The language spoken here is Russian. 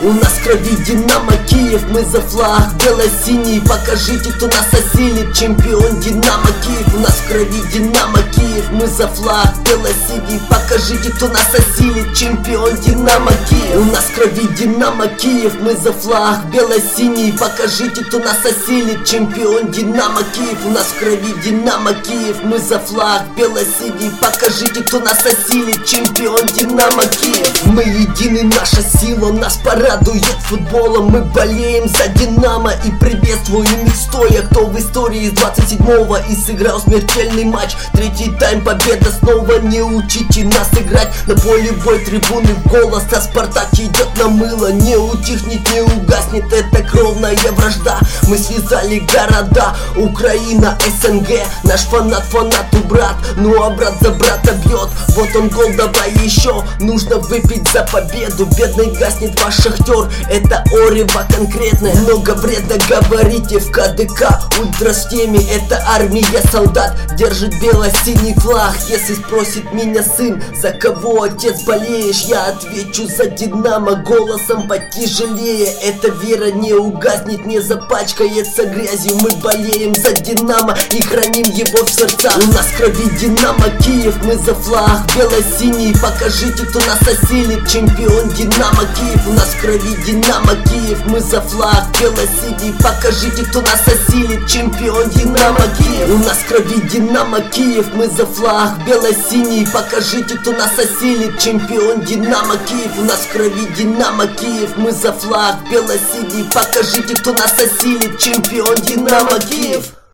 У нас в крови Динамо Киев, мы за флаг бело-синий. Покажите, кто нас осилит, чемпион Динамо Киев. У нас в крови Динамо Киев, мы за флаг бело-синий. Покажите, кто нас осилит, чемпион Динамо Киев. У нас в крови Динамо Киев, мы за флаг бело-синий. Покажите, кто нас осилит, чемпион Динамо Киев. У нас в крови Динамо Киев, мы за флаг бело-синий. Покажите, кто нас осилит, чемпион Динамо Киев. Мы едины, наша сила нас порадует футболом. Мы болеем за Динамо и приветствуем их стоя. Кто в истории из 27-го и сыграл смертельный матч. Третий тайм, победа снова. Не учите нас играть на поле бой, трибуны в голос. А Спартак идет на мыло. Не утихнет, не угаснет эта кровная вражда. Мы связали города, Украина, СНГ. Наш фанат фанату брат, ну а брат за брата бьет. Вот он гол, давай еще. Нужно выпить за победу. Бедный гаснет ваш Шахтер, это Орева конкретно. Много вреда говорите в КДК. Ультра в теме, это армия солдат. Держит бело-синий флаг. Если спросит меня сын, за кого отец болеешь, я отвечу за Динамо голосом потяжелее. Эта вера не угаснет, не запачкается грязью. Мы болеем за Динамо и храним его в сердцах. У нас в крови Динамо Киев, мы за флаг бело-синий. Покажите, кто нас осилит, чемпион Динамо Киев. У нас в крови Динамо Киев, мы за флаг бело-синий. Покажите, кто нас осилит, чемпион Динамо Киев. У нас в крови Динамо Киев, мы за флаг бело-синий. Покажите, кто нас осилит, чемпион Динамо Киев. У нас в крови Динамо Киев, мы за флаг бело-синий. Покажите, кто нас осилит, чемпион Динамо Киев.